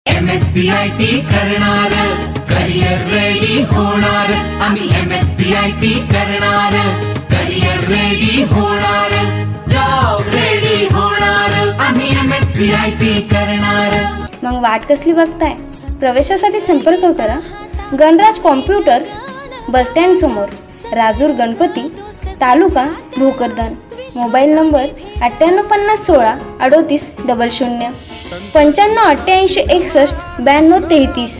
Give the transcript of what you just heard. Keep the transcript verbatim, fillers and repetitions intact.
M S C I T करणार, career ready होणार. आम्ही M S C I T करणार, करिअर रेडी होणार, जॉब रेडी होणार. आम्ही M S C I T करणार. मग वाट कसली बघताय? प्रवेशासाठी संपर्क करा गणराज कॉम्प्युटर्स, बस स्टँड समोर, राजूर गणपती, तालुका भोकरदन. मोबाईल नंबर अठ्ठ्याण्णव पन्नास सोळा अडोतीस डबल शून्य, पंच्याण्णव अठ्ठ्याऐंशी एकसष्ट ब्याण्णव तेहतीस.